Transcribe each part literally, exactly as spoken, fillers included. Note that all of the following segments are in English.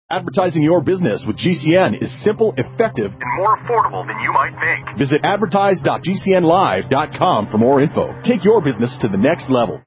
Advertising your business with G C N is simple, effective, and more affordable than you might think. Visit advertise dot g c n live dot com for more info. Take your business to the next level.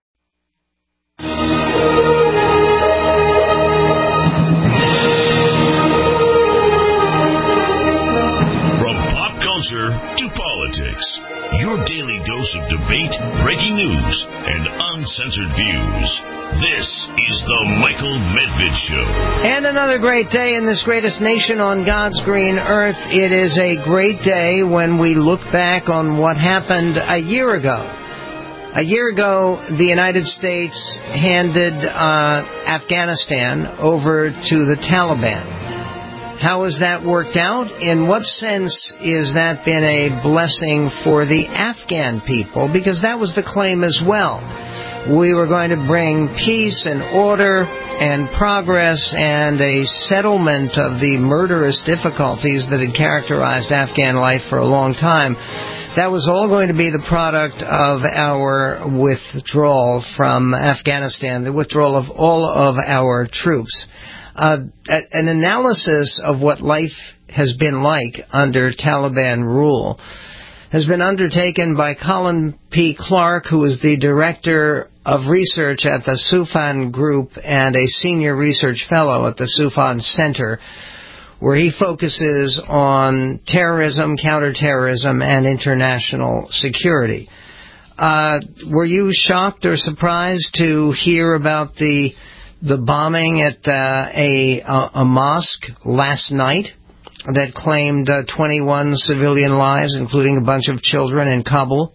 From pop culture to politics, your daily dose of debate, breaking news, and uncensored views. This is the Michael Medved Show. And another great day in this greatest nation on God's green earth. It is a great day when we look back on what happened a year ago. A year ago, the United States handed uh, Afghanistan over to the Taliban. How has that worked out? In what sense is that been a blessing for the Afghan people? Because that was the claim as well. We were going to bring peace and order and progress and a settlement of the murderous difficulties that had characterized Afghan life for a long time. That was all going to be the product of our withdrawal from Afghanistan, the withdrawal of all of our troops. Uh, an analysis of what life has been like under Taliban rule has been undertaken by Colin P. Clark, who is the Director of Research at the Soufan Group and a Senior Research Fellow at the Soufan Center, where he focuses on terrorism, counterterrorism, and international security. Uh, were you shocked or surprised to hear about the the bombing at uh, a, a mosque last night that claimed uh, twenty-one civilian lives, including a bunch of children in Kabul?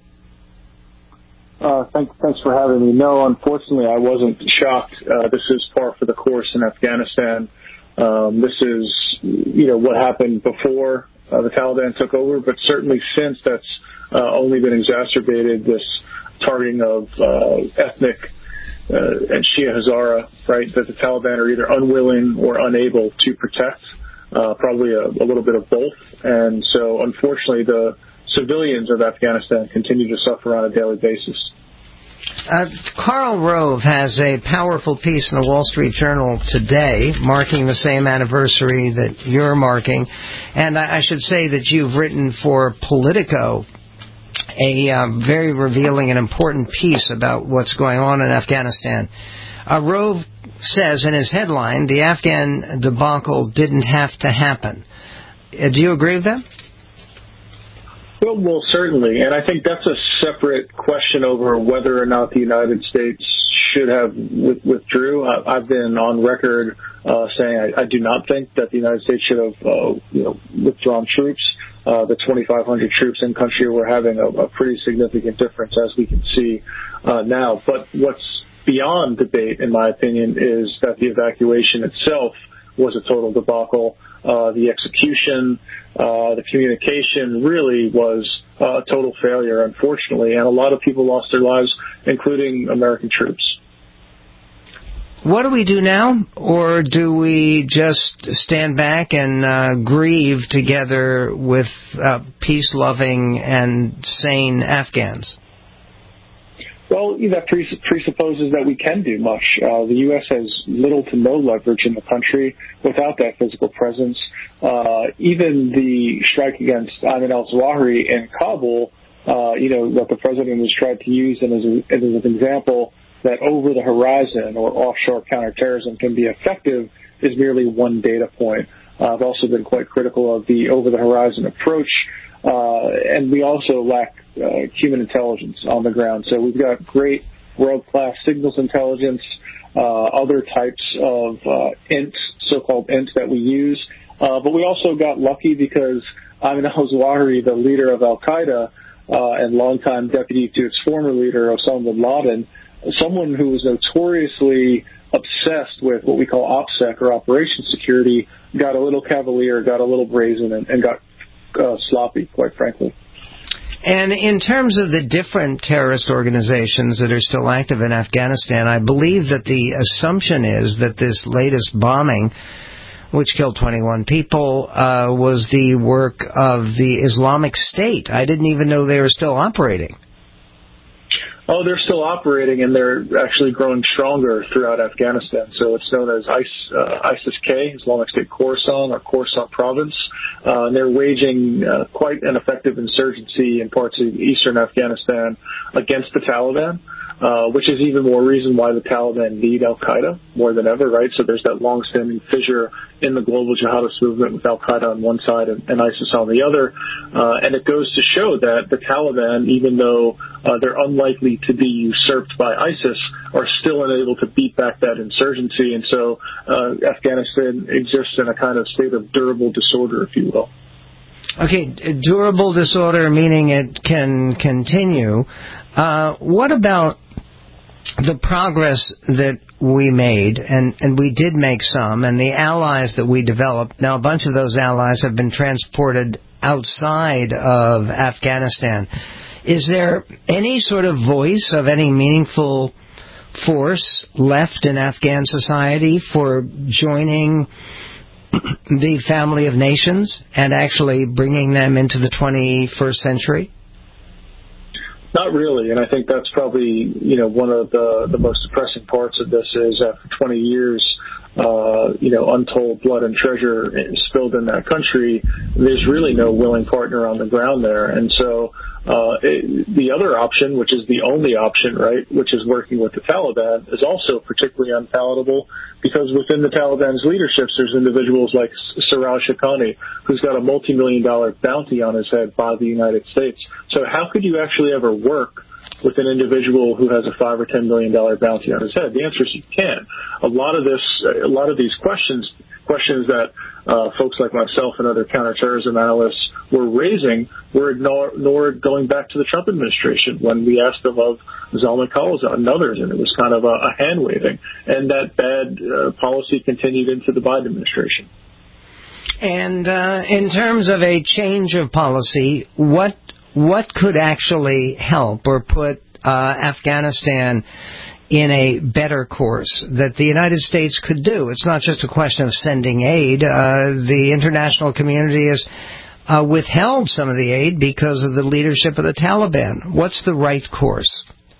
Uh, thank, thanks for having me. No, unfortunately, I wasn't shocked. Uh, this is par for the course in Afghanistan. Um, this is, you know, what happened before uh, the Taliban took over, but certainly since that's uh, only been exacerbated, this targeting of uh, ethnic uh, and Shia Hazara, right, that the Taliban are either unwilling or unable to protect. Uh, probably a, a little bit of both. And so, unfortunately, the civilians of Afghanistan continue to suffer on a daily basis. Uh, Karl Rove has a powerful piece in the Wall Street Journal today, marking the same anniversary that you're marking. And I, I should say that you've written for Politico a uh, very revealing and important piece about what's going on in Afghanistan. Uh, Rove says in his headline, the Afghan debacle didn't have to happen. Uh, do you agree with that? Well, well, certainly. And I think that's a separate question over whether or not the United States should have with, withdrew. I, I've been on record uh, saying I, I do not think that the United States should have uh, you know, withdrawn troops. Uh, the twenty-five hundred troops in country were having a, a pretty significant difference, as we can see uh, now. But what's beyond debate, in my opinion, is that the evacuation itself was a total debacle. Uh, the execution, uh, the communication really was uh, a total failure, unfortunately, and a lot of people lost their lives, including American troops. What do we do now, or do we just stand back and uh, grieve together with uh, peace-loving and sane Afghans? Well, that presupposes that we can do much. Uh, the U S has little to no leverage in the country without that physical presence. Uh, even the strike against Ayman al-Zawahiri in Kabul, uh, you know, that the president has tried to use and as, a, as an example that over-the-horizon or offshore counterterrorism can be effective is merely one data point. Uh, I've also been quite critical of the over-the-horizon approach. Uh, and we also lack uh, human intelligence on the ground. So we've got great world-class signals intelligence, uh, other types of uh, I N T, so-called I N T that we use. Uh, but we also got lucky because Ayman al-Zawahiri, the leader of al-Qaeda uh, and longtime deputy to its former leader, Osama bin Laden, someone who was notoriously obsessed with what we call OPSEC or Operation Security, got a little cavalier, got a little brazen, and, and got Uh, sloppy, quite frankly. And in terms of the different terrorist organizations that are still active in Afghanistan, I believe that the assumption is that this latest bombing, which killed twenty-one people, uh, was the work of the Islamic State. I didn't even know they were still operating. Oh, they're still operating, and they're actually growing stronger throughout Afghanistan. So it's known as uh, ISIS-K, Islamic State Khorasan, or Khorasan Province. Uh, and they're waging uh, quite an effective insurgency in parts of eastern Afghanistan against the Taliban, uh, which is even more reason why the Taliban need al-Qaeda more than ever, right? So there's that long-standing fissure in the global jihadist movement with al-Qaeda on one side and, and ISIS on the other. Uh, and it goes to show that the Taliban, even though uh, they're unlikely to be usurped by ISIS, are still unable to beat back that insurgency. And so uh, Afghanistan exists in a kind of state of durable disorder, if you will. Okay, durable disorder meaning it can continue. Uh, what about the progress that we made, and, and we did make some, and the allies that we developed? Now, a bunch of those allies have been transported outside of Afghanistan. Is there any sort of voice of any meaningful force left in Afghan society for joining the family of nations and actually bringing them into the twenty-first century? Not really, and I think that's probably, you know, one of the, the most depressing parts of this is after twenty years, uh, you know, untold blood and treasure spilled in that country, there's really no willing partner on the ground there. And so uh, it, the other option, which is the only option, right, which is working with the Taliban, is also particularly unpalatable because within the Taliban's leaderships, there's individuals like Siraj Haqqani, who's got a multi-million dollar bounty on his head by the United States. So how could you actually ever work with an individual who has a five or ten million dollar bounty on his head? The answer is you can. A lot of this, a lot of these questions, questions that uh, folks like myself and other counterterrorism analysts were raising were ignored going back to the Trump administration when we asked them of Zalman Khalilzad and others, and it was kind of a, a hand waving, and that bad uh, policy continued into the Biden administration. And uh, in terms of a change of policy, what what could actually help or put uh, Afghanistan in a better course that the United States could do? It's not just a question of sending aid. Uh, the international community has uh, withheld some of the aid because of the leadership of the Taliban. What's the right course?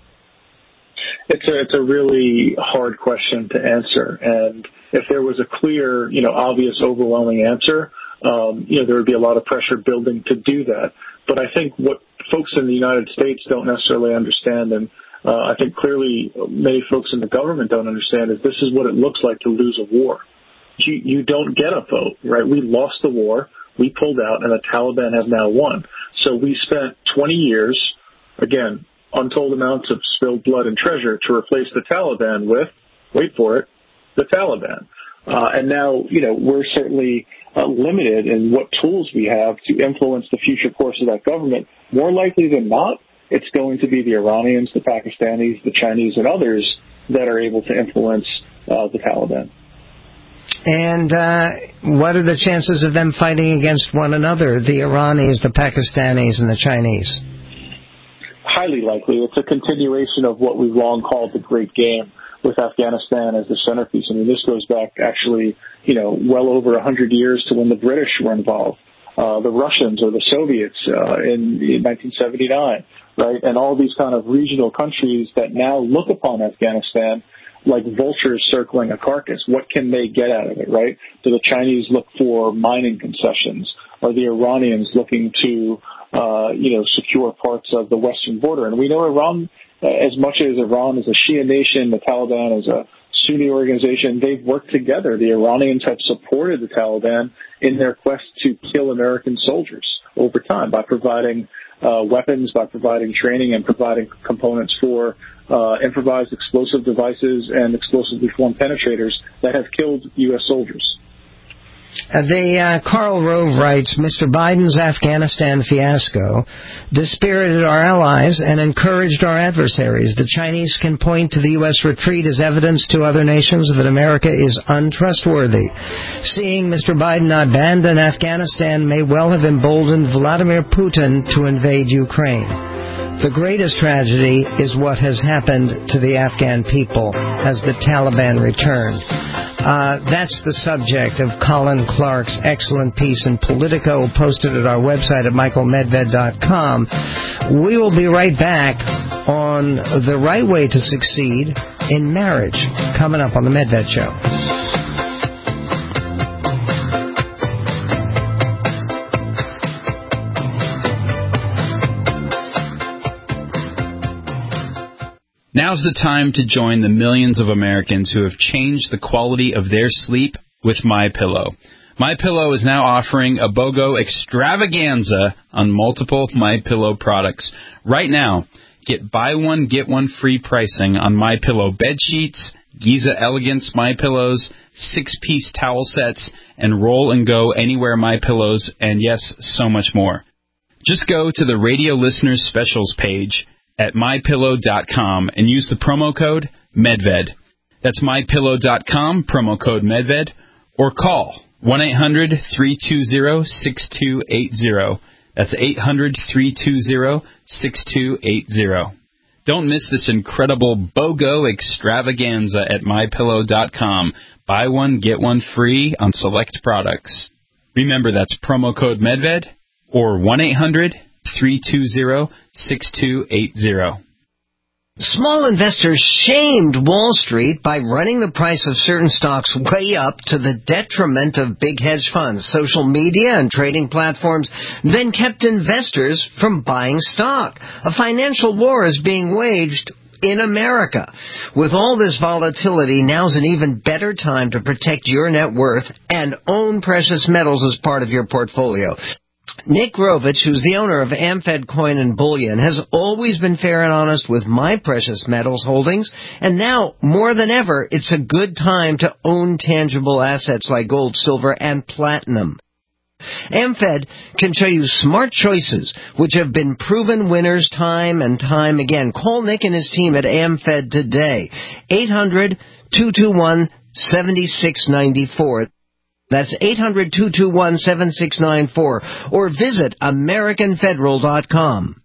It's a, it's a really hard question to answer. And if there was a clear, you know, obvious, overwhelming answer, um, you know, there would be a lot of pressure building to do that. But I think what folks in the United States don't necessarily understand, and uh, I think clearly many folks in the government don't understand, is this is what it looks like to lose a war. You, you don't get a vote, right? We lost the war, we pulled out, and the Taliban have now won. So we spent twenty years, again, untold amounts of spilled blood and treasure to replace the Taliban with, wait for it, the Taliban. Uh, and now, you know, we're certainly uh, limited in what tools we have to influence the future course of that government. More likely than not, it's going to be the Iranians, the Pakistanis, the Chinese, and others that are able to influence uh, the Taliban. And uh, what are the chances of them fighting against one another, the Iranis, the Pakistanis, and the Chinese? Highly likely. It's a continuation of what we've long called the Great Game, with Afghanistan as the centerpiece. I mean, this goes back actually, you know, well over a hundred years to when the British were involved, uh, the Russians or the Soviets uh, in, in nineteen seventy-nine, right? And all these kind of regional countries that now look upon Afghanistan like vultures circling a carcass. What can they get out of it, right? Do the Chinese look for mining concessions? Are the Iranians looking to, uh, you know, secure parts of the western border? And we know Iran, as much as Iran is a Shia nation, the Taliban is a Sunni organization, they've worked together. The Iranians have supported the Taliban in their quest to kill American soldiers over time by providing uh, weapons, by providing training, and providing components for uh, improvised explosive devices and explosively formed penetrators that have killed U S soldiers. Uh, the uh, Karl Rove writes, Mister Biden's Afghanistan fiasco dispirited our allies and encouraged our adversaries. The Chinese can point to the U S retreat as evidence to other nations that America is untrustworthy. Seeing Mister Biden abandon Afghanistan may well have emboldened Vladimir Putin to invade Ukraine. The greatest tragedy is what has happened to the Afghan people as the Taliban returned. Uh, that's the subject of Colin Clark's excellent piece in Politico, posted at our website at michael medved dot com. We will be right back on the right way to succeed in marriage, coming up on the Medved Show. Now's the time to join the millions of Americans who have changed the quality of their sleep with MyPillow. MyPillow is now offering a BOGO extravaganza on multiple MyPillow products. Right now, get buy one, get one free pricing on MyPillow bed sheets, Giza Elegance MyPillows, six-piece towel sets, and Roll and Go Anywhere MyPillows, and yes, so much more. Just go to the Radio Listeners Specials page at my pillow dot com and use the promo code MEDVED. That's my pillow dot com, promo code MEDVED, or call one eight hundred, three two zero, six two eight zero. That's eight hundred, three two zero, six two eight zero. Don't miss this incredible BOGO extravaganza at my pillow dot com. Buy one, get one free on select products. Remember, that's promo code MEDVED or one eight hundred, three two zero, six two eight zero. Small investors shamed Wall Street by running the price of certain stocks way up to the detriment of big hedge funds. Social media and trading platforms then kept investors from buying stock. A financial war is being waged in America. With all this volatility, now's an even better time to protect your net worth and own precious metals as part of your portfolio. Nick Grovich, who's the owner of Amfed Coin and Bullion, has always been fair and honest with my precious metals holdings, and now, more than ever, it's a good time to own tangible assets like gold, silver, and platinum. Amfed can show you smart choices which have been proven winners time and time again. Call Nick and his team at Amfed today. eight hundred, two two one, seven six nine four. That's eight hundred, two two one, seven six nine four, or visit American Federal dot com.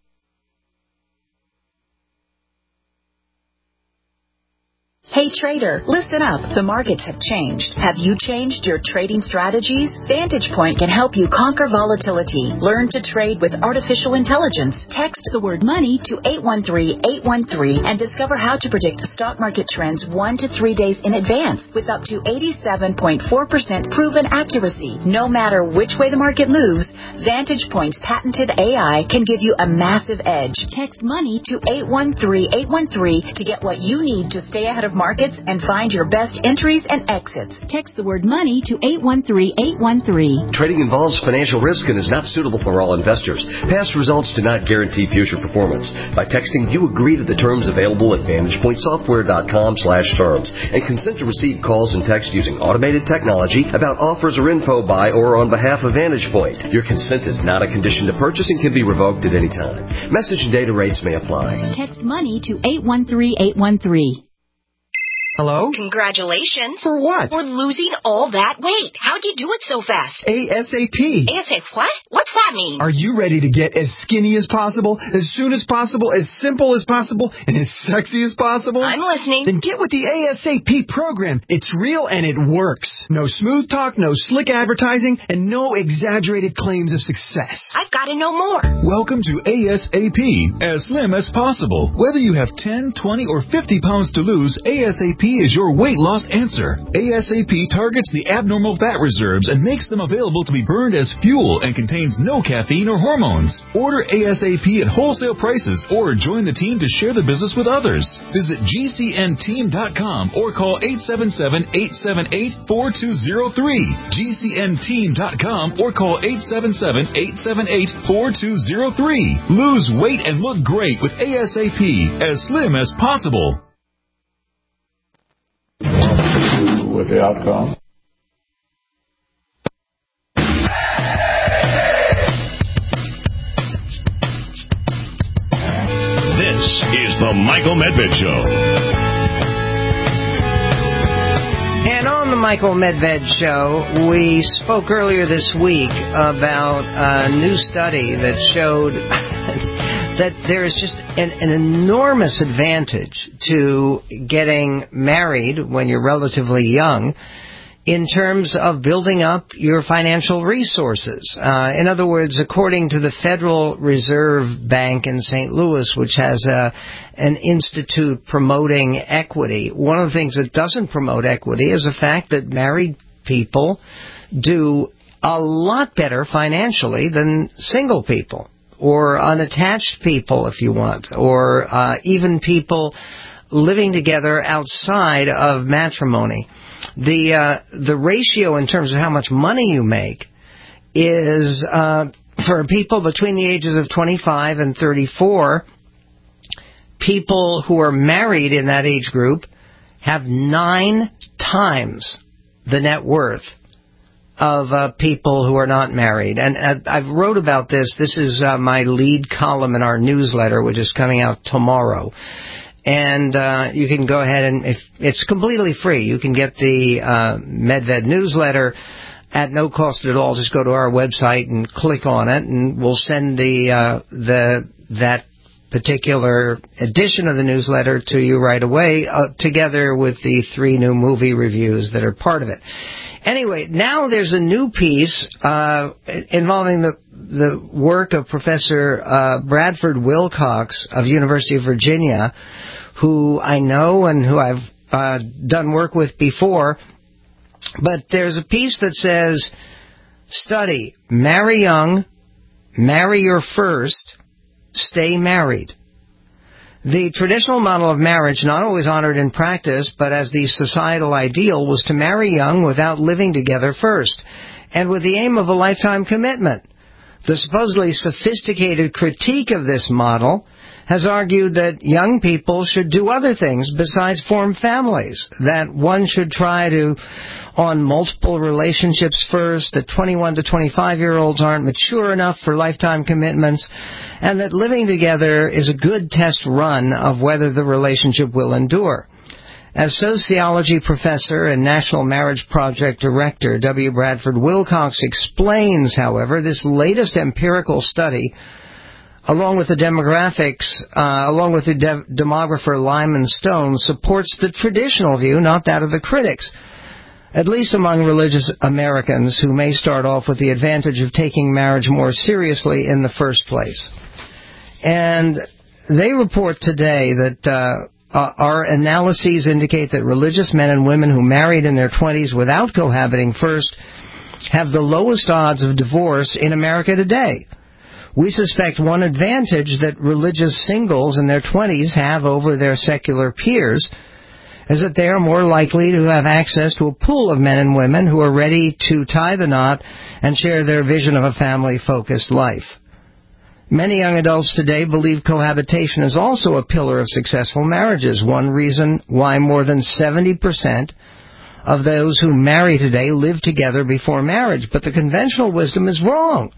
Hey trader, listen up. The markets have changed. Have you changed your trading strategies? Vantage Point can help you conquer volatility. Learn to trade with artificial intelligence. Text the word money to eight one three, eight one three and discover how to predict stock market trends one to three days in advance with up to eighty-seven point four percent proven accuracy. No matter which way the market moves, Vantage Point's patented A I can give you a massive edge. Text money to eight one three, eight one three to get what you need to stay ahead of markets and find your best entries and exits. Text the word money to eight one three, eight one three. Trading involves financial risk and is not suitable for all investors. Past results do not guarantee future performance. By texting, you agree to the terms available at vantage point software dot com slash terms and consent to receive calls and text using automated technology about offers or info by or on behalf of Vantage Point. Your consent is not a condition to purchase and can be revoked at any time. Message and data rates may apply. Text money to eight one three, eight one three. Hello? Congratulations. For what? For losing all that weight. How'd you do it so fast? ASAP. ASAP what? What's that mean? Are you ready to get as skinny as possible, as soon as possible, as simple as possible, and as sexy as possible? I'm listening. Then get with the ASAP program. It's real and it works. No smooth talk, no slick advertising, and no exaggerated claims of success. I've got to know more. Welcome to ASAP, as slim as possible. Whether you have ten, twenty, or fifty pounds to lose, ASAP is your weight loss answer. ASAP targets the abnormal fat reserves and makes them available to be burned as fuel and contains no caffeine or hormones. Order ASAP at wholesale prices or join the team to share the business with others. Visit G C N team dot com or call eight seven seven, eight seven eight, four two zero three. G C N team dot com or call eight seven seven, eight seven eight, four two zero three. Lose weight and look great with ASAP, as slim as possible. With the outcome. This is the Michael Medved Show. And on the Michael Medved Show, we spoke earlier this week about a new study that showed that there is just an, an enormous advantage to getting married when you're relatively young. in terms of building up your financial resources. Uh, in other words, according to the Federal Reserve Bank in Saint Louis, which has a, an institute promoting equity, one of the things that doesn't promote equity is the fact that married people do a lot better financially than single people, or unattached people, if you want, or uh, even people living together outside of matrimony. The uh, the ratio in terms of how much money you make is, uh, for people between the ages of twenty-five and thirty-four, people who are married in that age group have nine times the net worth of uh, people who are not married. And uh, I wrote about this. This is uh, my lead column in our newsletter, which is coming out tomorrow. And uh, you can go ahead and, if it's completely free, you can get the uh, MedVed newsletter at no cost at all. Just go to our website and click on it, and we'll send the uh, the that particular edition of the newsletter to you right away, uh, together with the three new movie reviews that are part of it. Anyway, now there's a new piece uh, involving the the work of Professor uh, Bradford Wilcox of University of Virginia, who I know and who I've uh, done work with before. But there's a piece that says, study, marry young, marry your first, stay married. The traditional model of marriage, not always honored in practice, but as the societal ideal, was to marry young without living together first, and with the aim of a lifetime commitment. The supposedly sophisticated critique of this model has argued that young people should do other things besides form families, that one should try to on multiple relationships first, that twenty-one to twenty-five-year-olds aren't mature enough for lifetime commitments, and that living together is a good test run of whether the relationship will endure. As sociology professor and National Marriage Project director W. Bradford Wilcox explains, however, this latest empirical study, along with the demographics, uh, along with the de- demographer Lyman Stone, supports the traditional view, not that of the critics, at least among religious Americans who may start off with the advantage of taking marriage more seriously in the first place. And they report today that uh, uh, our analyses indicate that religious men and women who married in their twenties without cohabiting first have the lowest odds of divorce in America today. We suspect one advantage that religious singles in their twenties have over their secular peers is that they are more likely to have access to a pool of men and women who are ready to tie the knot and share their vision of a family-focused life. Many young adults today believe cohabitation is also a pillar of successful marriages, one reason why more than seventy percent of those who marry today live together before marriage. But the conventional wisdom is wrong.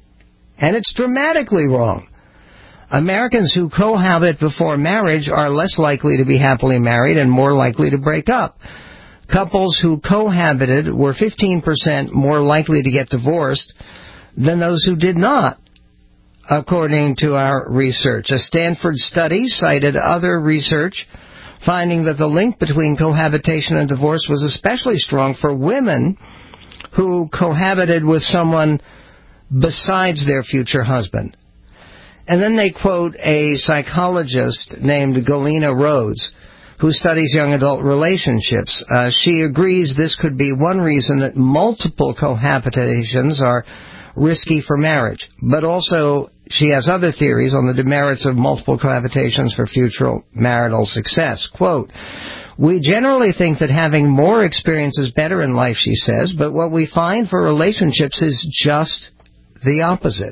And it's dramatically wrong. Americans who cohabit before marriage are less likely to be happily married and more likely to break up. Couples who cohabited were fifteen percent more likely to get divorced than those who did not, according to our research. A Stanford study cited other research finding that the link between cohabitation and divorce was especially strong for women who cohabited with someone besides their future husband. And then they quote a psychologist named Galena Rhodes, who studies young adult relationships. Uh, she agrees this could be one reason that multiple cohabitations are risky for marriage. But also, she has other theories on the demerits of multiple cohabitations for future marital success. Quote, we generally think that having more experience is better in life, she says, but what we find for relationships is just the opposite.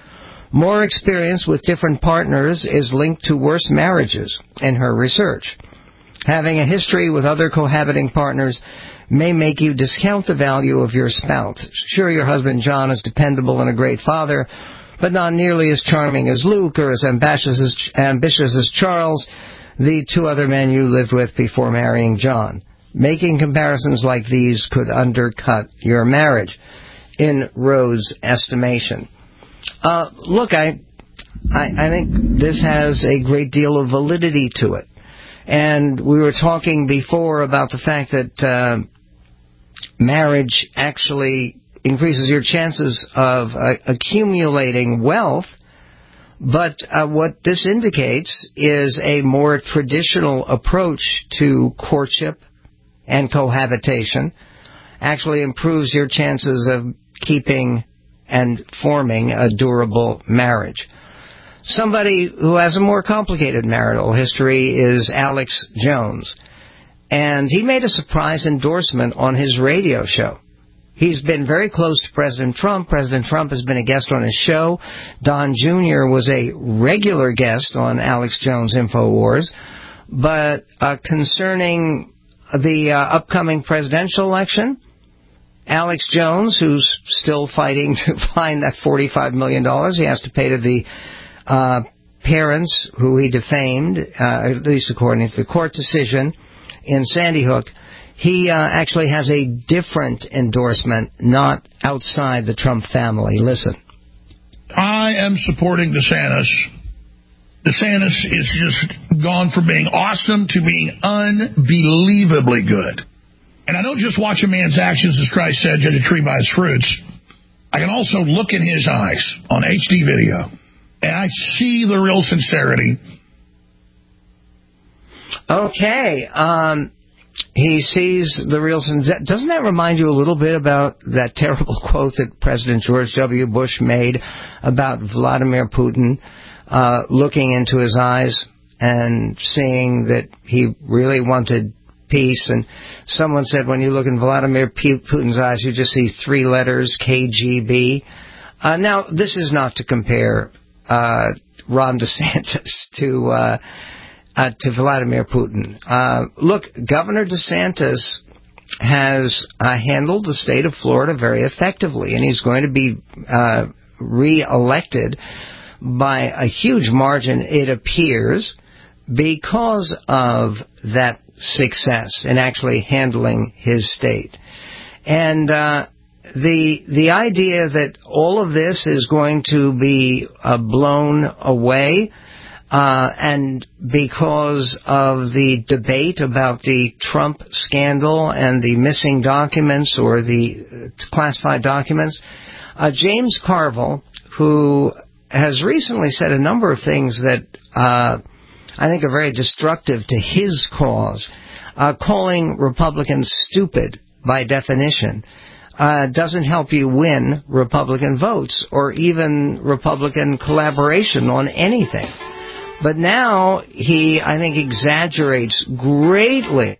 More experience with different partners is linked to worse marriages, in her research. Having a history with other cohabiting partners may make you discount the value of your spouse. Sure, your husband John is dependable and a great father, but not nearly as charming as Luke or as ambitious as, ambitious as Charles, the two other men you lived with before marrying John. Making comparisons like these could undercut your marriage, in Rhodes' estimation. Uh, look, I, I, I think this has a great deal of validity to it. And we were talking before about the fact that uh, marriage actually increases your chances of uh, accumulating wealth. But uh, what this indicates is a more traditional approach to courtship and cohabitation. Actually improves your chances of keeping and forming a durable marriage. Somebody who has a more complicated marital history is Alex Jones. And he made a surprise endorsement on his radio show. He's been very close to President Trump. President Trump has been a guest on his show. Don Junior was a regular guest on Alex Jones' InfoWars. But uh, concerning the uh, upcoming presidential election, Alex Jones, who's still fighting to find that forty-five million dollars he has to pay to the uh, parents who he defamed, uh, at least according to the court decision in Sandy Hook, he uh, actually has a different endorsement, not outside the Trump family. Listen. I am supporting DeSantis. DeSantis is just gone from being awesome to being unbelievably good. And I don't just watch a man's actions, as Christ said, judge a tree by its fruits. I can also look in his eyes on H D video, and I see the real sincerity. Okay. Um, he sees the real sincerity. Doesn't that remind you a little bit about that terrible quote that President George W. Bush made about Vladimir Putin uh, looking into his eyes and seeing that he really wanted peace? And someone said, when you look in Vladimir Putin's eyes, you just see three letters, K G B. Uh, now, this is not to compare uh, Ron DeSantis to uh, uh, to Vladimir Putin. Uh, look, Governor DeSantis has uh, handled the state of Florida very effectively, and he's going to be uh, re-elected by a huge margin, it appears, because of that success in actually handling his state. And uh, the the idea that all of this is going to be uh, blown away, uh, and because of the debate about the Trump scandal and the missing documents or the classified documents, uh, James Carville, who has recently said a number of things that uh, I think are very destructive to his cause, uh, calling Republicans stupid by definition, uh, doesn't help you win Republican votes or even Republican collaboration on anything. But now he, I think, exaggerates greatly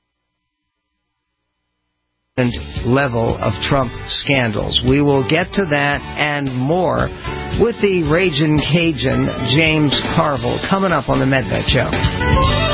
the level of Trump scandals. We will get to that and more with the Ragin' Cajun, James Carville, coming up on the Medved Show.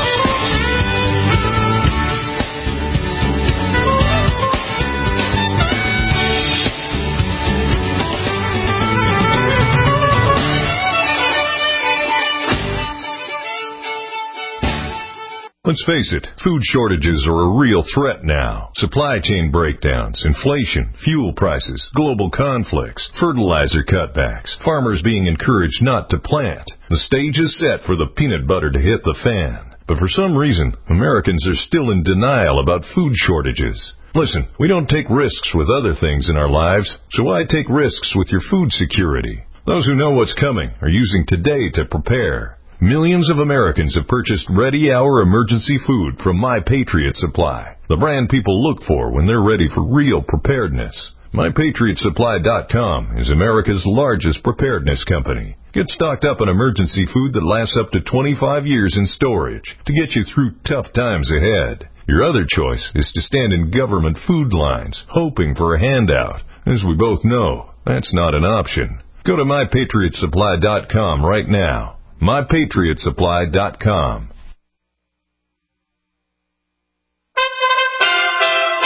Let's face it, food shortages are a real threat now. Supply chain breakdowns, inflation, fuel prices, global conflicts, fertilizer cutbacks, farmers being encouraged not to plant. The stage is set for the peanut butter to hit the fan. But for some reason, Americans are still in denial about food shortages. Listen, we don't take risks with other things in our lives, so why take risks with your food security? Those who know what's coming are using today to prepare. Millions of Americans have purchased ready-hour emergency food from My Patriot Supply, the brand people look for when they're ready for real preparedness. My Patriot Supply dot com is America's largest preparedness company. Get stocked up on emergency food that lasts up to twenty-five years in storage to get you through tough times ahead. Your other choice is to stand in government food lines, hoping for a handout. As we both know, that's not an option. Go to My Patriot Supply dot com right now. My Patriot Supply dot com.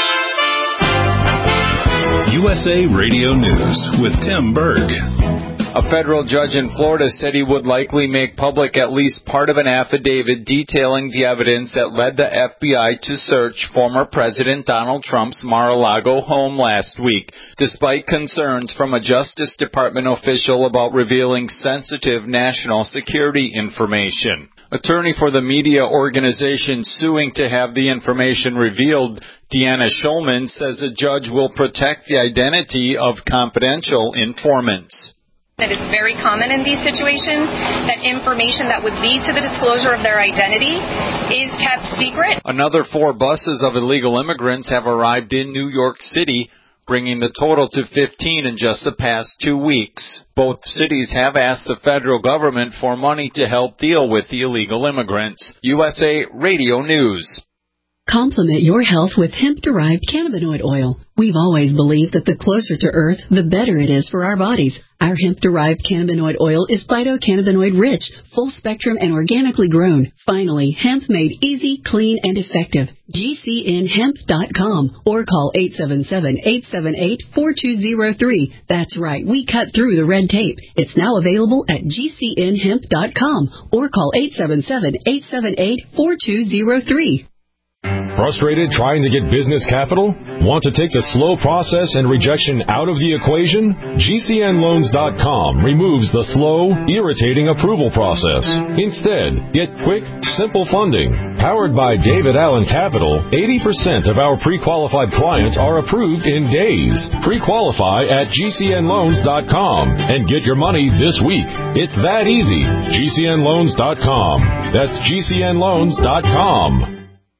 U S A Radio News with Tim Berg. A federal judge in Florida said he would likely make public at least part of an affidavit detailing the evidence that led the F B I to search former President Donald Trump's Mar-a-Lago home last week, despite concerns from a Justice Department official about revealing sensitive national security information. Attorney for the media organization suing to have the information revealed, Deanna Schulman, says a judge will protect the identity of confidential informants. That it's very common in these situations that information that would lead to the disclosure of their identity is kept secret. Another four buses of illegal immigrants have arrived in New York City, bringing the total to fifteen in just the past two weeks. Both cities have asked the federal government for money to help deal with the illegal immigrants. U S A Radio News. Complement your health with hemp-derived cannabinoid oil. We've always believed that the closer to Earth, the better it is for our bodies. Our hemp-derived cannabinoid oil is phytocannabinoid-rich, full-spectrum, and organically grown. Finally, hemp made easy, clean, and effective. G C N hemp dot com or call eight seven seven, eight seven eight, four two zero three. That's right, we cut through the red tape. It's now available at G C N hemp dot com or call eight seven seven, eight seven eight, four two zero three. Frustrated trying to get business capital? Want to take the slow process and rejection out of the equation? G C N loans dot com removes the slow, irritating approval process. Instead, get quick, simple funding. Powered by David Allen Capital, eighty percent of our pre-qualified clients are approved in days. Pre-qualify at G C N loans dot com and get your money this week. It's that easy. G C N loans dot com. That's G C N loans dot com.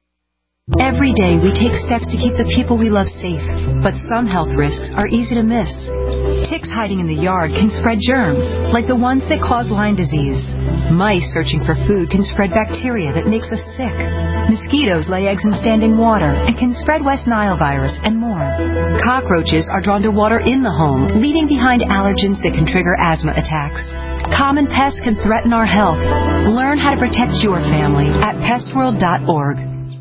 Every day we take steps to keep the people we love safe, but some health risks are easy to miss. Ticks hiding in the yard can spread germs, like the ones that cause Lyme disease. Mice searching for food can spread bacteria that makes us sick. Mosquitoes lay eggs in standing water and can spread West Nile virus and more. Cockroaches are drawn to water in the home, leaving behind allergens that can trigger asthma attacks. Common pests can threaten our health. Learn how to protect your family at pest world dot org.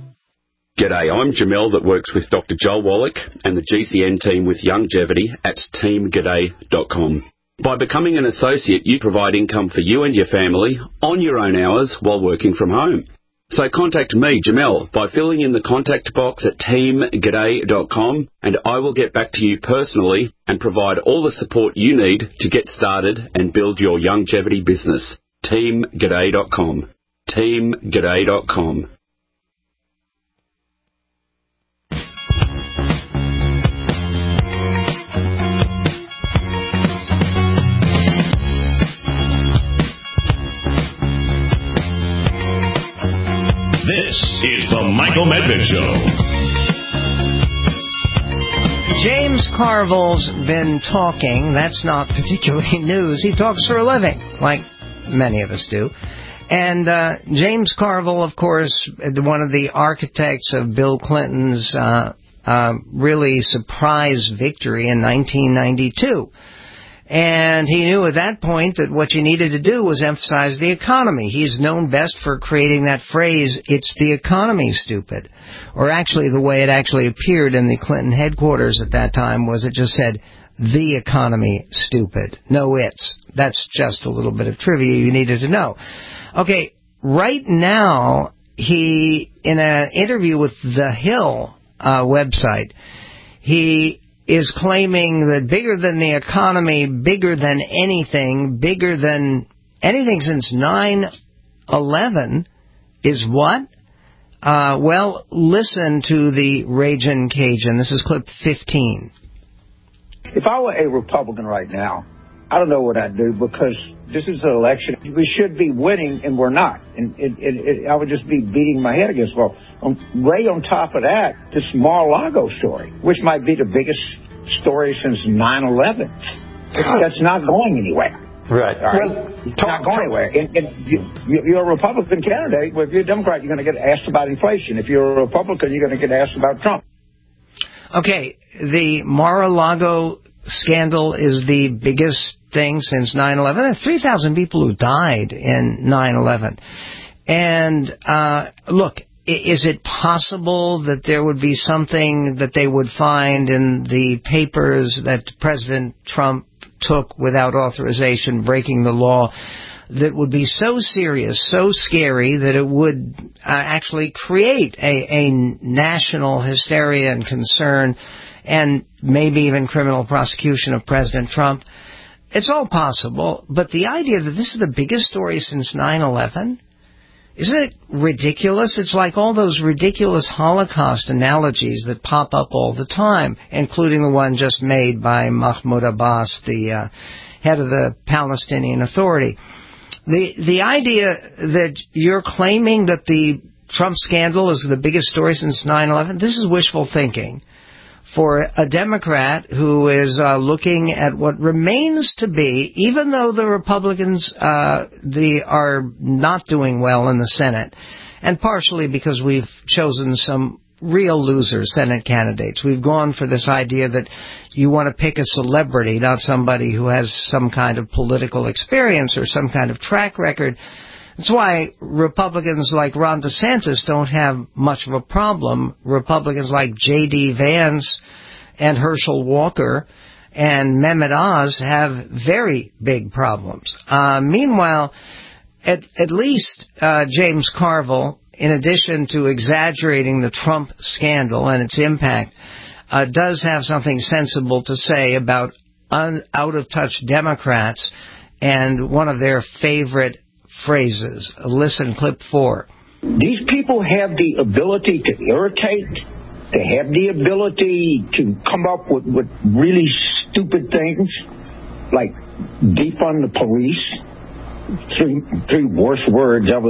G'day, I'm Jamel that works with Doctor Joel Wallach and the G C N team with Longevity at team g'day dot com. By becoming an associate, you provide income for you and your family on your own hours while working from home. So contact me, Jamel, by filling in the contact box at team g'day dot com and I will get back to you personally and provide all the support you need to get started and build your longevity business. team g'day dot com. team g'day dot com. This is the Michael Medved Show. James Carville's been talking. That's not particularly news. He talks for a living, like many of us do. And uh, James Carville, of course, one of the architects of Bill Clinton's uh, uh, really surprise victory in nineteen ninety-two. And he knew at that point that what you needed to do was emphasize the economy. He's known best for creating that phrase, "It's the economy, stupid." Or actually, the way it actually appeared in the Clinton headquarters at that time was it just said, "The economy, stupid." No it's. That's just a little bit of trivia you needed to know. Okay, right now, he, in an interview with The Hill uh, website, he is claiming that bigger than the economy, bigger than anything, bigger than anything since nine eleven is what? Uh, well, listen to the Ragin' Cajun. This is clip fifteen. If I were a Republican right now, I don't know what I'd do because this is an election. We should be winning, and we're not. And it, it, it, I would just be beating my head against the wall. Um, right on top of that, this Mar-a-Lago story, which might be the biggest story since nine eleven. That's not going anywhere. Right. All right? Well, it's not going anywhere. And, and you, you're a Republican candidate. Well, if you're a Democrat, you're going to get asked about inflation. If you're a Republican, you're going to get asked about Trump. Okay, the Mar-a-Lago scandal is the biggest thing since nine eleven. There are three thousand people who died in nine eleven. And, uh, look, is it possible that there would be something that they would find in the papers that President Trump took without authorization, breaking the law, that would be so serious, so scary, that it would uh, actually create a, a national hysteria and concern and maybe even criminal prosecution of President Trump? It's all possible, but the idea that this is the biggest story since nine eleven, isn't it ridiculous? It's like all those ridiculous Holocaust analogies that pop up all the time, including the one just made by Mahmoud Abbas, the uh, head of the Palestinian Authority. The the idea that you're claiming that the Trump scandal is the biggest story since nine eleven, this is wishful thinking for a Democrat who is uh, looking at what remains to be, even though the Republicans uh, the, are not doing well in the Senate, and partially because we've chosen some real loser Senate candidates. We've gone for this idea that you want to pick a celebrity, not somebody who has some kind of political experience or some kind of track record. That's why Republicans like Ron DeSantis don't have much of a problem. Republicans like J D Vance and Herschel Walker and Mehmet Oz have very big problems. Uh, meanwhile, at, at least uh, James Carville, in addition to exaggerating the Trump scandal and its impact, uh, does have something sensible to say about un- out-of-touch Democrats and one of their favorite phrases. Listen, clip four. These people have the ability to irritate. They have the ability to come up with, with really stupid things, like defund the police. Three, three worst words ever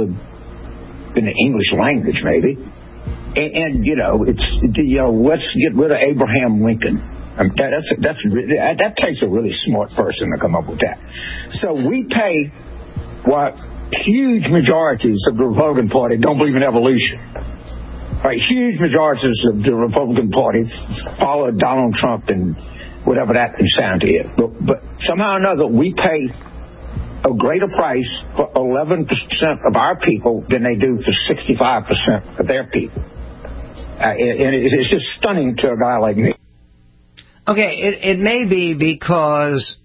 in the English language, maybe. And, and you know, it's you know, let's get rid of Abraham Lincoln. Um, that, that's that's really, that takes a really smart person to come up with that. So we pay what huge majorities of the Republican Party don't believe in evolution. Right, huge majorities of the Republican Party follow Donald Trump and whatever that insanity is. But, but somehow or another, we pay a greater price for eleven percent of our people than they do for sixty-five percent of their people. Uh, and it's just stunning to a guy like me. Okay, it, it may be because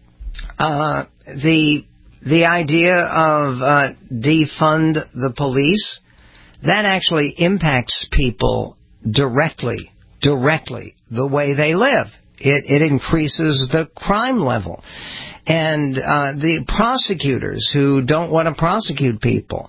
uh, the the idea of uh, defund the police, that actually impacts people directly, directly, the way they live. It, it increases the crime level. And uh, the prosecutors who don't want to prosecute people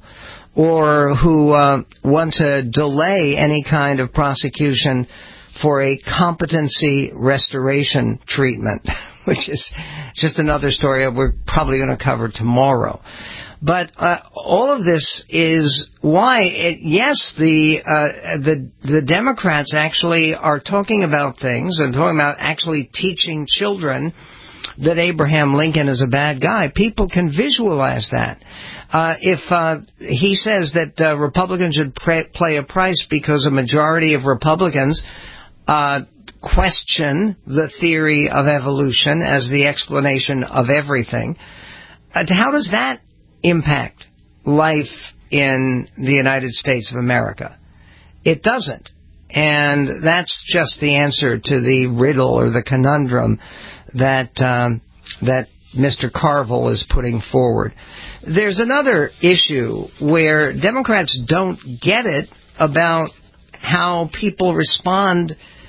or who uh, want to delay any kind of prosecution for a competency restoration treatment, which is just another story we're probably going to cover tomorrow. But uh, all of this is why, it, yes, the, uh, the the Democrats actually are talking about things and talking about actually teaching children that Abraham Lincoln is a bad guy. People can visualize that. Uh, if uh, he says that uh, Republicans should pray, play a price because a majority of Republicans uh, question the theory of evolution as the explanation of everything, uh, how does that impact life in the United States of America? It doesn't. And that's just the answer to the riddle or the conundrum that um, that Mister Carville is putting forward. There's another issue where Democrats don't get it about how people respond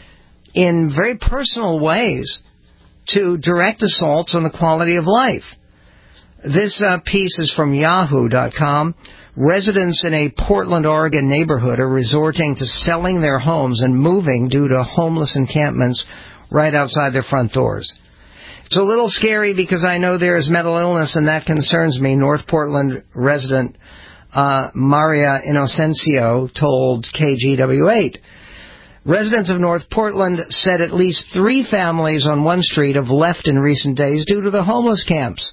in very personal ways to direct assaults on the quality of life. This uh, piece is from Yahoo dot com. Residents in a Portland, Oregon neighborhood are resorting to selling their homes and moving due to homeless encampments right outside their front doors. It's a little scary because I know there is mental illness and that concerns me, North Portland resident uh, Maria Inocencio told K G W eight. Residents of North Portland said at least three families on one street have left in recent days due to the homeless camps.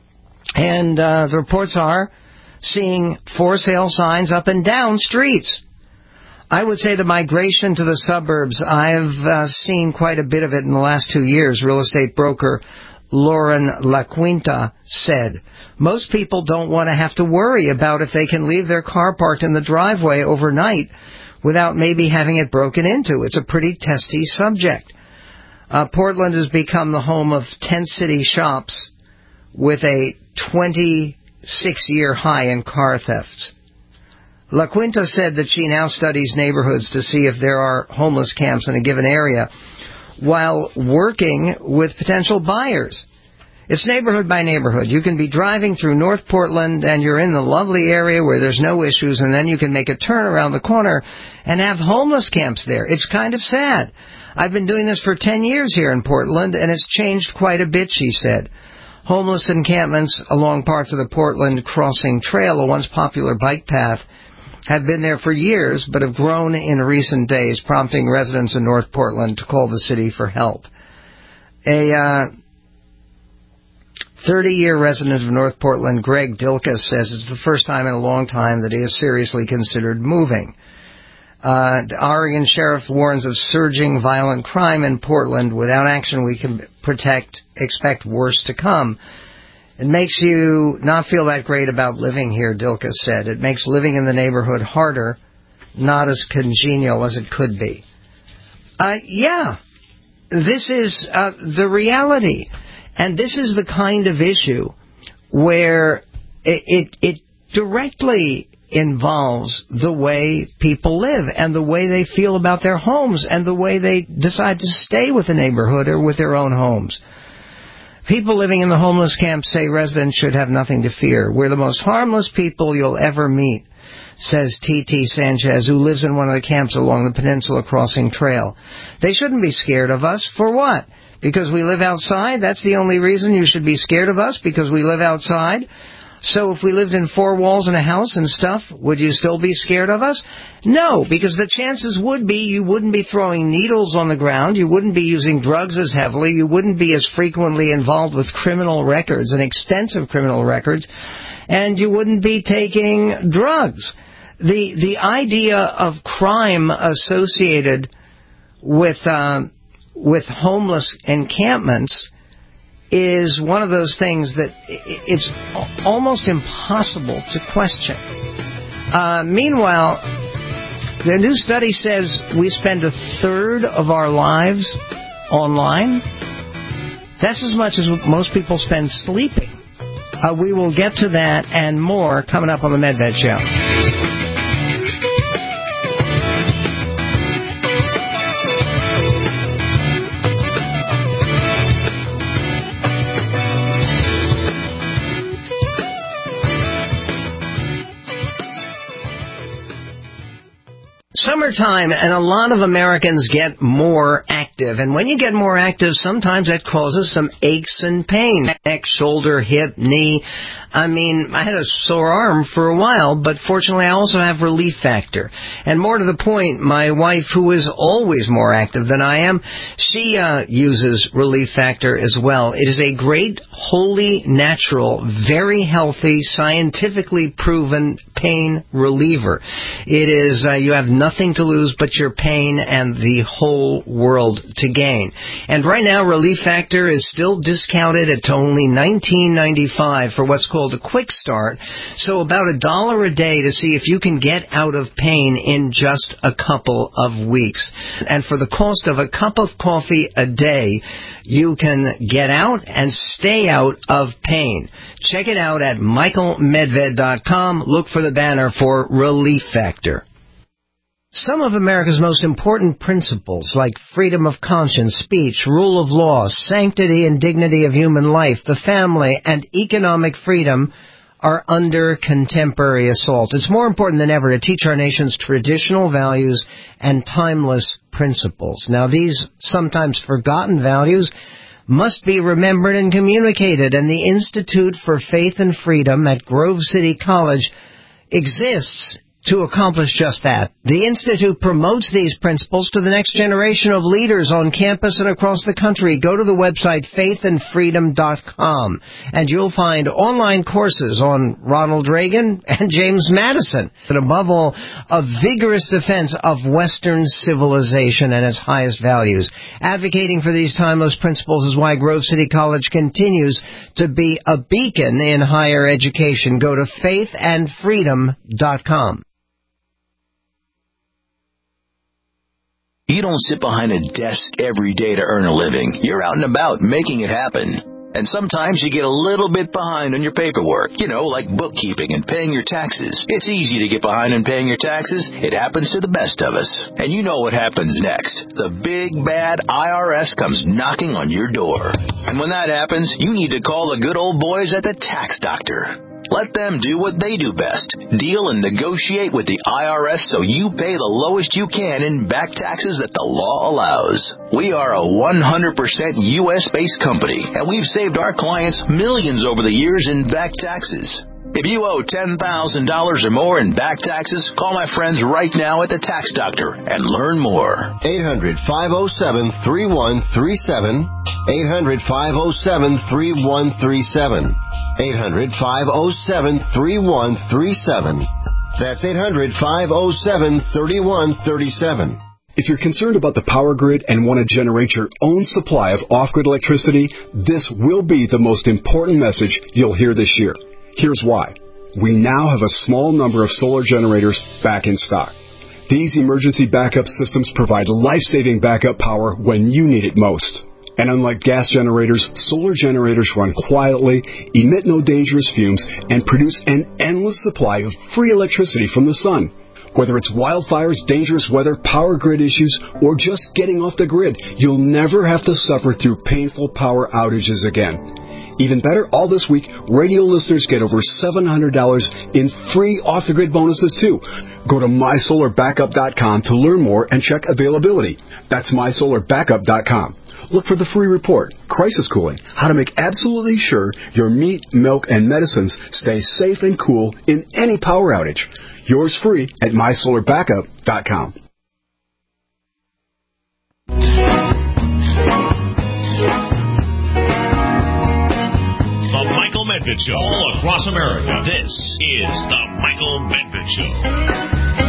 And uh, the reports are seeing for sale signs up and down streets. I would say the migration to the suburbs, I've uh, seen quite a bit of it in the last two years. Real estate broker Lauren LaQuinta, said, "Most people don't want to have to worry about if they can leave their car parked in the driveway overnight without maybe having it broken into. It's a pretty testy subject." Uh, Portland has become the home of tent city shops with a twenty-six-year high in car thefts. LaQuinta said that she now studies neighborhoods to see if there are homeless camps in a given area while working with potential buyers. It's neighborhood by neighborhood. You can be driving through North Portland and you're in the lovely area where there's no issues, and then you can make a turn around the corner and have homeless camps there. It's kind of sad. I've been doing this for ten years here in Portland, and it's changed quite a bit, she said. Homeless encampments along parts of the Portland Crossing Trail, a once popular bike path, have been there for years, but have grown in recent days, prompting residents in North Portland to call the city for help. A uh, thirty-year resident of North Portland, Greg Dilka, says it's the first time in a long time that he has seriously considered moving. Uh, the Oregon Sheriff warns of surging violent crime in Portland. Without action, we can protect, expect worse to come. It makes you not feel that great about living here, Dilka said. It makes living in the neighborhood harder, not as congenial as it could be. Uh, yeah, this is uh, the reality. And this is the kind of issue where it, it, it directly involves the way people live and the way they feel about their homes and the way they decide to stay with the neighborhood or with their own homes. People living in the homeless camps say residents should have nothing to fear. We're the most harmless people you'll ever meet, says T T Sanchez, who lives in one of the camps along the Peninsula Crossing Trail. They shouldn't be scared of us. For what? Because we live outside? That's the only reason you should be scared of us? Because we live outside? So if we lived in four walls in a house and stuff, would you still be scared of us? No, because the chances would be you wouldn't be throwing needles on the ground, you wouldn't be using drugs as heavily, you wouldn't be as frequently involved with criminal records and extensive criminal records, and you wouldn't be taking drugs. The the idea of crime associated with uh, with homeless encampments is one of those things that it's almost impossible to question. Uh, meanwhile, the new study says we spend a third of our lives online. That's as much as most people spend sleeping. Uh, we will get to that and more coming up on the Medved Show. Summertime, and a lot of Americans get more active. And when you get more active, sometimes that causes some aches and pain. Neck, shoulder, hip, knee. I mean, I had a sore arm for a while, but fortunately I also have Relief Factor. And more to the point, my wife, who is always more active than I am, she uh, uses Relief Factor as well. It is a great, wholly natural, very healthy, scientifically proven pain reliever. It is, uh, you have nothing to lose but your pain and the whole world to gain. And right now, Relief Factor is still discounted at only nineteen ninety-five for what's called a quick start, so about a dollar a day to see if you can get out of pain in just a couple of weeks. And for the cost of a cup of coffee a day, you can get out and stay out of pain. Check it out at michael medved dot com. Look for the banner for Relief Factor. Some of America's most important principles, like freedom of conscience, speech, rule of law, sanctity and dignity of human life, the family, and economic freedom, are under contemporary assault. It's more important than ever to teach our nation's traditional values and timeless principles. Now, these sometimes forgotten values must be remembered and communicated, and the Institute for Faith and Freedom at Grove City College exists to accomplish just that. The Institute promotes these principles to the next generation of leaders on campus and across the country. Go to the website faith and freedom dot com, and you'll find online courses on Ronald Reagan and James Madison, and above all, a vigorous defense of Western civilization and its highest values. Advocating for these timeless principles is why Grove City College continues to be a beacon in higher education. Go to faith and freedom dot com. You don't sit behind a desk every day to earn a living. You're out and about making it happen. And sometimes you get a little bit behind on your paperwork, you know, like bookkeeping and paying your taxes. It's easy to get behind on paying your taxes. It happens to the best of us. And you know what happens next. The big, bad I R S comes knocking on your door. And when that happens, you need to call the good old boys at the Tax Doctor. Let them do what they do best. Deal and negotiate with the I R S so you pay the lowest you can in back taxes that the law allows. We are a one hundred percent U S-based company, and we've saved our clients millions over the years in back taxes. If you owe ten thousand dollars or more in back taxes, call my friends right now at the Tax Doctor and learn more. eight hundred, five oh seven, three one three seven. eight hundred, five oh seven, three one three seven. eight hundred, five oh seven, three one three seven. That's eight hundred, five oh seven, three one three seven. If you're concerned about the power grid and want to generate your own supply of off-grid electricity, this will be the most important message you'll hear this year. Here's why. We now have a small number of solar generators back in stock. These emergency backup systems provide life-saving backup power when you need it most. And unlike gas generators, solar generators run quietly, emit no dangerous fumes, and produce an endless supply of free electricity from the sun. Whether it's wildfires, dangerous weather, power grid issues, or just getting off the grid, you'll never have to suffer through painful power outages again. Even better, all this week, radio listeners get over seven hundred dollars in free off-the-grid bonuses, too. Go to my solar backup dot com to learn more and check availability. That's my solar backup dot com. Look for the free report, Crisis Cooling, how to make absolutely sure your meat, milk, and medicines stay safe and cool in any power outage. Yours free at my solar backup dot com. The Michael Medved Show, all across America. This is The Michael Medved Show.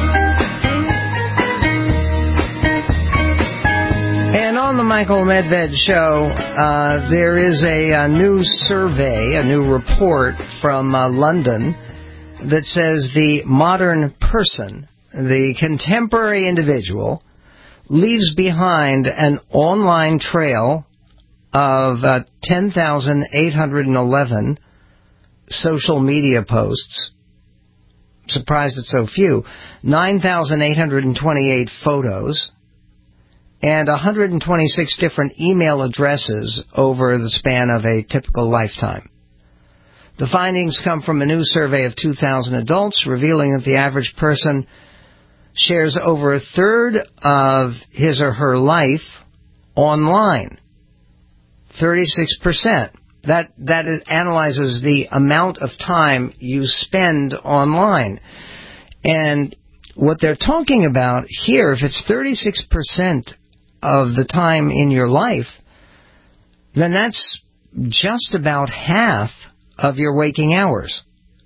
And on the Michael Medved Show, uh, there is a, a new survey, a new report from uh, London that says the modern person, the contemporary individual, leaves behind an online trail of uh, ten thousand eight hundred eleven social media posts. Surprised it's so few. nine thousand eight hundred twenty-eight photos. And one hundred twenty-six different email addresses over the span of a typical lifetime. The findings come from a new survey of two thousand adults, revealing that the average person shares over a third of his or her life online. thirty-six percent. That, that analyzes the amount of time you spend online. And what they're talking about here, if it's thirty-six percent of the time in your life, then that's just about half of your waking hours.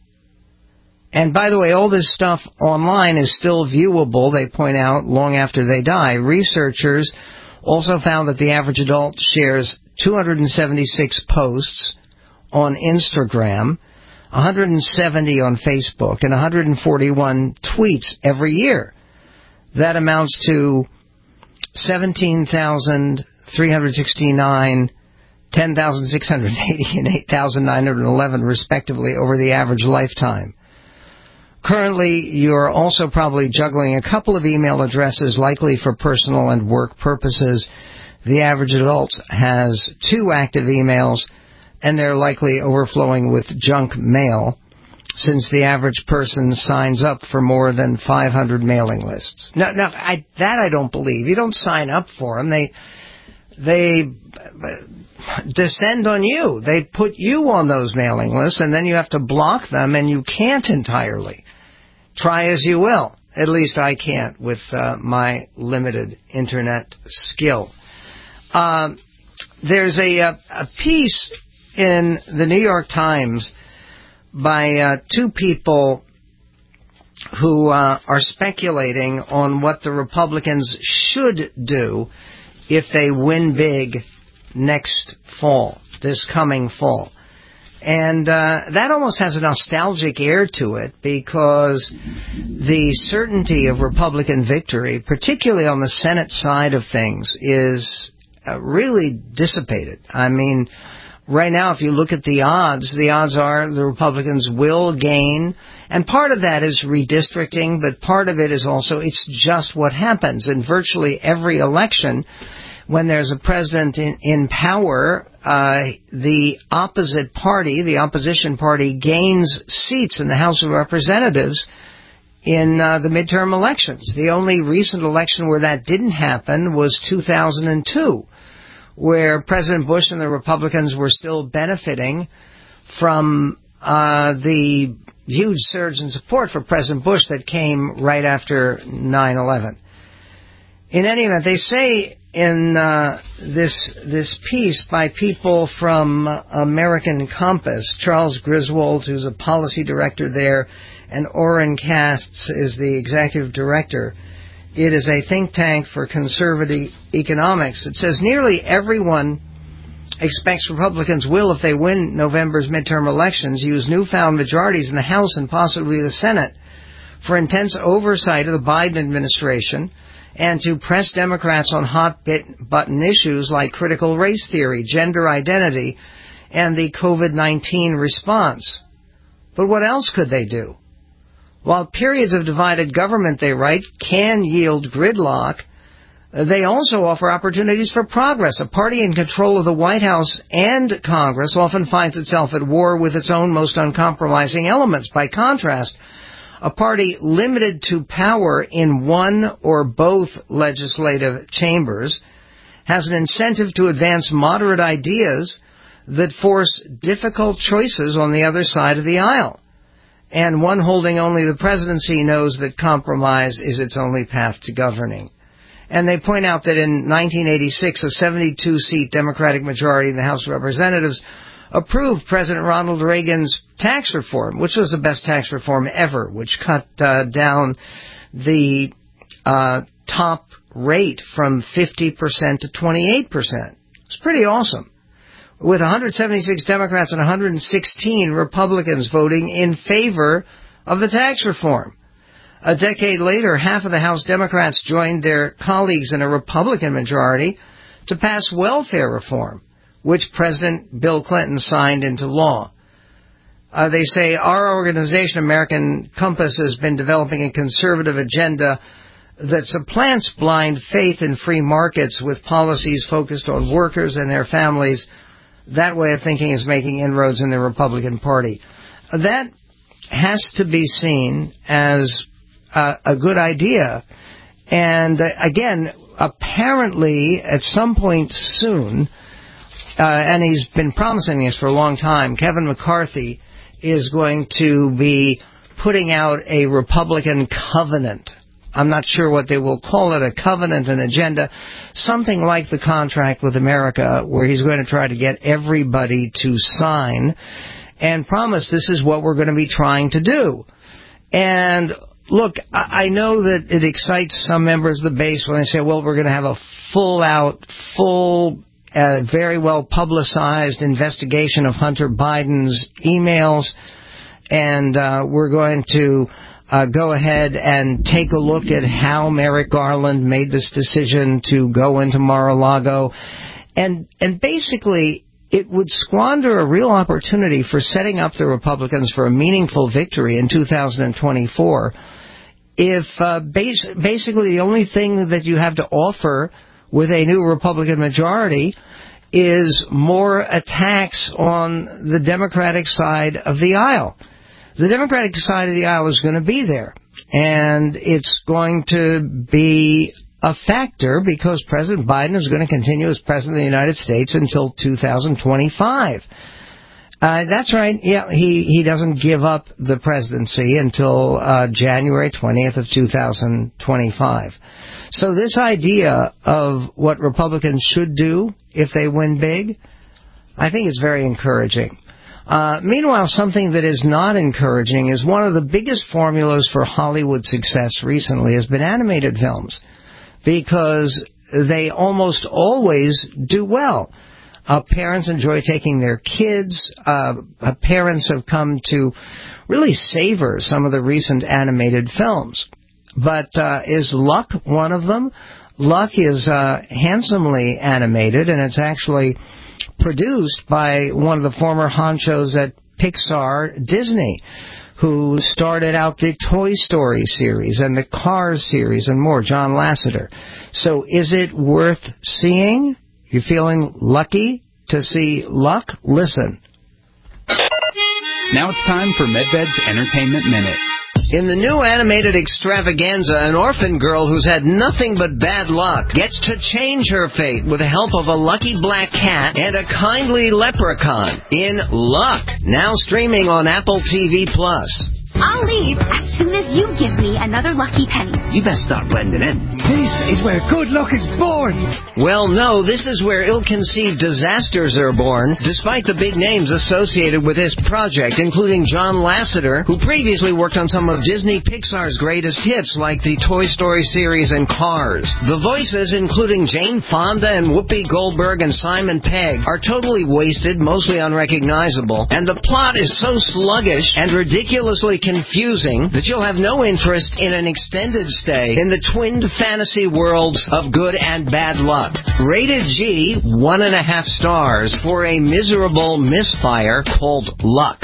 And by the way, all this stuff online is still viewable, they point out, long after they die. Researchers also found that the average adult shares two hundred seventy-six posts on Instagram, one hundred seventy on Facebook, and one hundred forty-one tweets every year. That amounts to seventeen thousand three hundred sixty-nine, ten thousand six hundred eighty, and eight thousand nine hundred eleven, respectively, over the average lifetime. Currently, you're also probably juggling a couple of email addresses, likely for personal and work purposes. The average adult has two active emails, and they're likely overflowing with junk mail, since the average person signs up for more than five hundred mailing lists. Now, now I, that I don't believe. You don't sign up for them. They, they descend on you. They put you on those mailing lists, and then you have to block them, and you can't entirely. try as you will. At least I can't with uh, my limited internet skill. Uh, there's a, a, a piece in the New York Times by uh, two people who uh, are speculating on what the Republicans should do if they win big next fall, this coming fall. And uh, that almost has a nostalgic air to it because the certainty of Republican victory, particularly on the Senate side of things, is uh, really dissipated. I mean, right now, if you look at the odds, the odds are the Republicans will gain. And part of that is redistricting, but part of it is also it's just what happens in virtually every election. When there's a president in, in power, uh, the opposite party, the opposition party, gains seats in the House of Representatives in uh, the midterm elections. The only recent election where that didn't happen was two thousand two, where President Bush and the Republicans were still benefiting from uh, the huge surge in support for President Bush that came right after nine eleven. In any event, they say in uh, this this piece by people from uh, American Compass, Charles Griswold, who's a policy director there, and Oren Casts is the executive director. It is a think tank for conservative economics. It says nearly everyone expects Republicans will, if they win November's midterm elections, use newfound majorities in the House and possibly the Senate for intense oversight of the Biden administration and to press Democrats on hot-button issues like critical race theory, gender identity, and the COVID nineteen response. But what else could they do? While periods of divided government, they write, can yield gridlock, they also offer opportunities for progress. A party in control of the White House and Congress often finds itself at war with its own most uncompromising elements. By contrast, a party limited to power in one or both legislative chambers has an incentive to advance moderate ideas that force difficult choices on the other side of the aisle. And one holding only the presidency knows that compromise is its only path to governing. And they point out that in nineteen eighty-six, a seventy-two seat Democratic majority in the House of Representatives approved President Ronald Reagan's tax reform, which was the best tax reform ever, which cut uh, down the uh, top rate from fifty percent to twenty-eight percent. It's pretty awesome. With one hundred seventy-six Democrats and one hundred sixteen Republicans voting in favor of the tax reform. A decade later, half of the House Democrats joined their colleagues in a Republican majority to pass welfare reform, which President Bill Clinton signed into law. Uh, they say, our organization, American Compass, has been developing a conservative agenda that supplants blind faith in free markets with policies focused on workers and their families. That way of thinking is making inroads in the Republican Party. That has to be seen as uh, a good idea. And, uh, again, apparently, at some point soon, uh, and he's been promising this for a long time, Kevin McCarthy is going to be putting out a Republican covenant. I'm not sure what they will call it, a covenant, an agenda, something like the Contract with America, where he's going to try to get everybody to sign and promise this is what we're going to be trying to do. And look, I know that it excites some members of the base when they say, well, we're going to have a full-out, full, uh, very well-publicized investigation of Hunter Biden's emails, and uh, we're going to Uh, go ahead and take a look at how Merrick Garland made this decision to go into Mar-a-Lago. And, and basically, it would squander a real opportunity for setting up the Republicans for a meaningful victory in two thousand twenty-four if uh, bas- basically the only thing that you have to offer with a new Republican majority is more attacks on the Democratic side of the aisle. The Democratic side of the aisle is going to be there, and it's going to be a factor because President Biden is going to continue as President of the United States until two thousand twenty-five. Uh, that's right. Yeah, he, he doesn't give up the presidency until uh, January twentieth of two thousand twenty-five. So this idea of what Republicans should do if they win big, I think it's very encouraging. Uh, meanwhile, something that is not encouraging is one of the biggest formulas for Hollywood success recently has been animated films, because they almost always do well. Uh, parents enjoy taking their kids. Uh, uh, parents have come to really savor some of the recent animated films. But uh, is Luck one of them? Luck is uh, handsomely animated, and it's actually produced by one of the former honchos at Pixar, Disney, who started out the Toy Story series and the Cars series and more, John Lasseter. So is it worth seeing? You feeling lucky to see Luck? Listen. Now it's time for Medved's Entertainment Minute. In the new animated extravaganza, an orphan girl who's had nothing but bad luck gets to change her fate with the help of a lucky black cat and a kindly leprechaun in Luck, now streaming on Apple T V Plus. I'll leave as soon as you give me another lucky penny. You best start blending in. This is where good luck is born. Well, no, this is where ill-conceived disasters are born, despite the big names associated with this project, including John Lasseter, who previously worked on some of Disney Pixar's greatest hits, like the Toy Story series and Cars. The voices, including Jane Fonda and Whoopi Goldberg and Simon Pegg, are totally wasted, mostly unrecognizable, and the plot is so sluggish and ridiculously confusing that you'll have no interest in an extended stay in the twinned fantasy worlds of good and bad luck. Rated G, one and a half stars for a miserable misfire called Luck.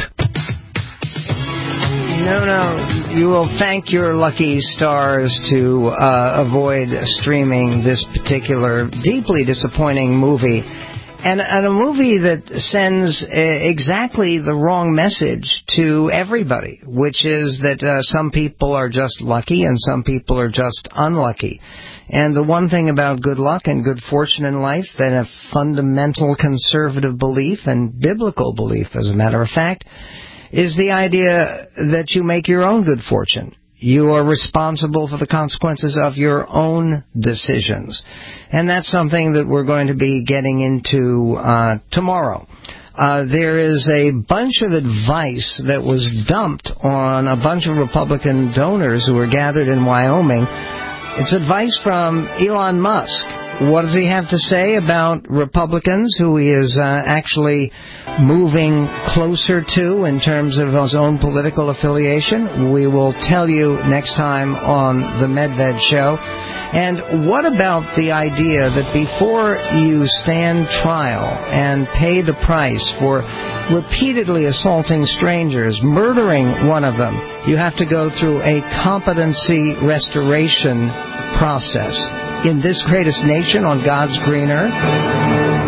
No, no, you will thank your lucky stars to uh, avoid streaming this particular deeply disappointing movie. And, and a movie that sends uh, exactly the wrong message to everybody, which is that uh, some people are just lucky and some people are just unlucky. And the one thing about good luck and good fortune in life, that a fundamental conservative belief and biblical belief, as a matter of fact, is the idea that you make your own good fortune. You are responsible for the consequences of your own decisions. And that's something that we're going to be getting into uh, tomorrow. Uh, there is a bunch of advice that was dumped on a bunch of Republican donors who were gathered in Wyoming. It's advice from Elon Musk. What does he have to say about Republicans, who he is uh, actually moving closer to in terms of his own political affiliation? We will tell you next time on the Medved Show. And what about the idea that before you stand trial and pay the price for repeatedly assaulting strangers, murdering one of them, you have to go through a competency restoration process in this greatest nation on God's green earth?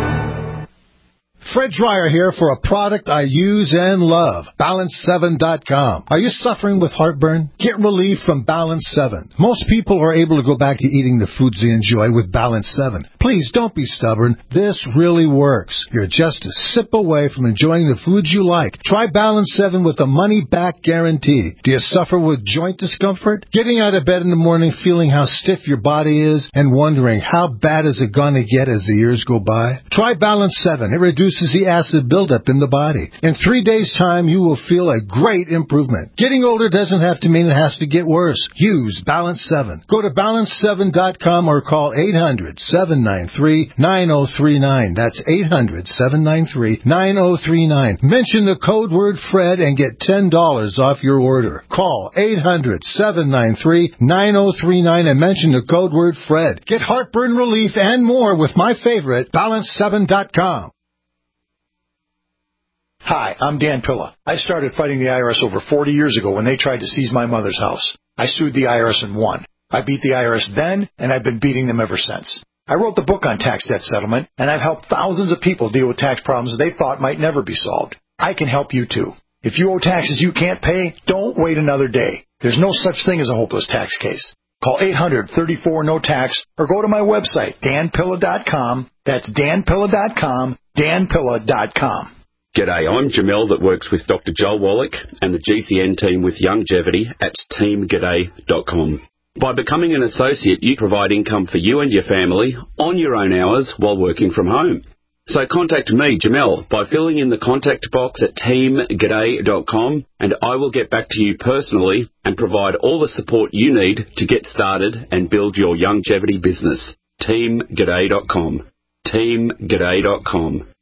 Fred Dreyer here for a product I use and love, Balance seven dot com. Are you suffering with heartburn? Get relief from Balance seven. Most people are able to go back to eating the foods they enjoy with Balance seven. Please don't be stubborn. This really works. You're just a sip away from enjoying the foods you like. Try Balance seven with a money-back guarantee. Do you suffer with joint discomfort? Getting out of bed in the morning feeling how stiff your body is and wondering how bad is it going to get as the years go by? Try Balance seven. It reduces the acid buildup in the body. In three days' time, you will feel a great improvement. Getting older doesn't have to mean it has to get worse. Use Balance seven. Go to balance seven dot com or call eight hundred, seven nine three, nine oh three nine. That's eight hundred, seven nine three, nine oh three nine. Mention the code word Fred and get ten dollars off your order. Call eight hundred, seven nine three, nine oh three nine and mention the code word Fred. Get heartburn relief and more with my favorite, balance seven dot com. Hi, I'm Dan Pilla. I started fighting the I R S over forty years ago when they tried to seize my mother's house. I sued the I R S and won. I beat the I R S then, and I've been beating them ever since. I wrote the book on tax debt settlement, and I've helped thousands of people deal with tax problems they thought might never be solved. I can help you too. If you owe taxes you can't pay, don't wait another day. There's no such thing as a hopeless tax case. Call eight hundred, thirty-four, no tax or go to my website, dan pilla dot com. That's dan pilla dot com, dan pilla dot com. G'day, I'm Jamel that works with Doctor Joel Wallach and the G C N team with Longevity at team g'day dot com. By becoming an associate, you provide income for you and your family on your own hours while working from home. So contact me, Jamel, by filling in the contact box at team g'day dot com, and I will get back to you personally and provide all the support you need to get started and build your longevity business. team g'day dot com. team g'day dot com.